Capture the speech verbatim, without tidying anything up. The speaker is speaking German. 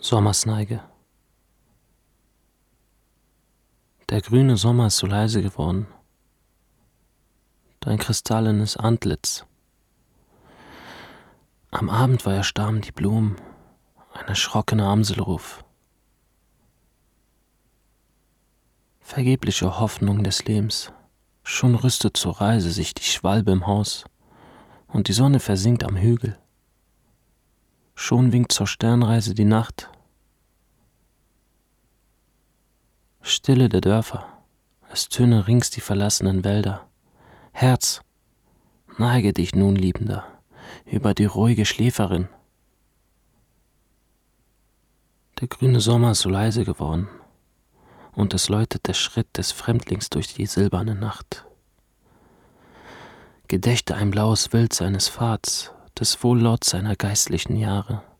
Sommersneige. Der grüne Sommer ist so leise geworden. Dein kristallines Antlitz. Am Abend war erstarben die Blumen, ein erschrockener Amselruf. Vergebliche Hoffnung des Lebens. Schon rüstet zur Reise sich die Schwalbe im Haus und die Sonne versinkt am Hügel. Schon winkt zur Sternreise die Nacht. Stille der Dörfer, es tönen rings die verlassenen Wälder. Herz, neige dich nun, Liebender, über die ruhige Schläferin. Der grüne Sommer ist so leise geworden, und es läutet der Schritt des Fremdlings durch die silberne Nacht. Gedächte ein blaues Wild seines Pfads, des Wohllauts seiner geistlichen Jahre.